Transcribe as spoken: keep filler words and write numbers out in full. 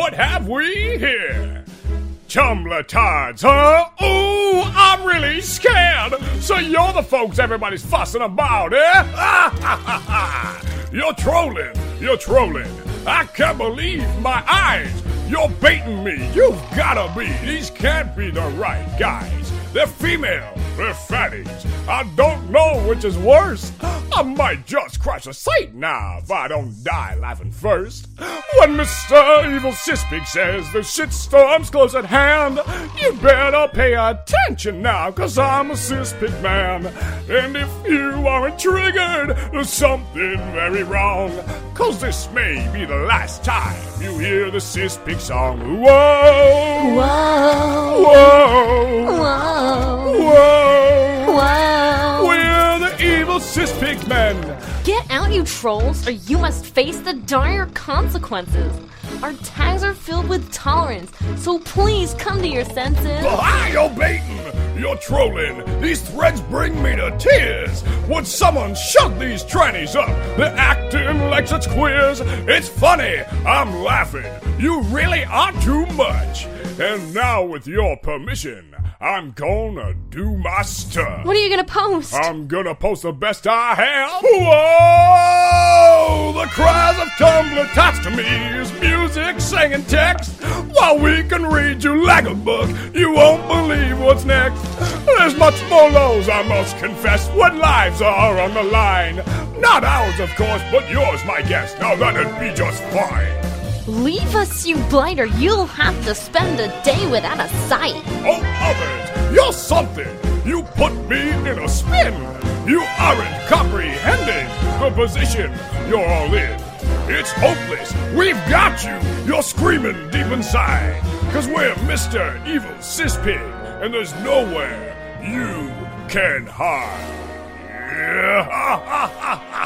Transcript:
what have we here? Tumbler tards, huh? Ooh, I'm really scared. So you're the folks everybody's fussing about, eh? You're trolling. You're trolling. I can't believe my eyes. You're baiting me. You've gotta be. These can't be the right guys. They're female. They're fatties. I don't know which is worse. I might just crash a site now if I don't die laughing first. When Mister Evil Sispig says the shitstorm's close at hand, you better pay attention now, cause I'm a Sispig man. And if you aren't triggered, there's something very wrong, cause this may be the last time you hear the Sispig song. Whoa! Whoa! Whoa! Whoa! Whoa! Whoa! We're the evil Sispig men! Get out, you trolls, or you must face the dire consequences. Our tags are filled with tolerance, so please come to your senses. Ah, you're baiting! You're trolling! These threads bring me to tears! Would someone shut these trannies up? They're acting like such queers! It's funny! I'm laughing! You really are too much! And now, with your permission, I'm gonna do my stuff. What are you gonna post? I'm gonna post the best I have. Whoa! The cries of Tumblr tots to me is music, singing text. While we can read you like a book, you won't believe what's next. There's much more lows, I must confess, when lives are on the line. Not ours, of course, but yours, my guest. Now that'd be just fine. Leave us, you blighter. You'll have to spend a day without a sight. Oh, others, you're something. You put me in a spin. You aren't comprehending the position you're all in. It's hopeless. We've got you. You're screaming deep inside. Cause we're Mister Evil Sispig, and there's nowhere you can hide. Yeah.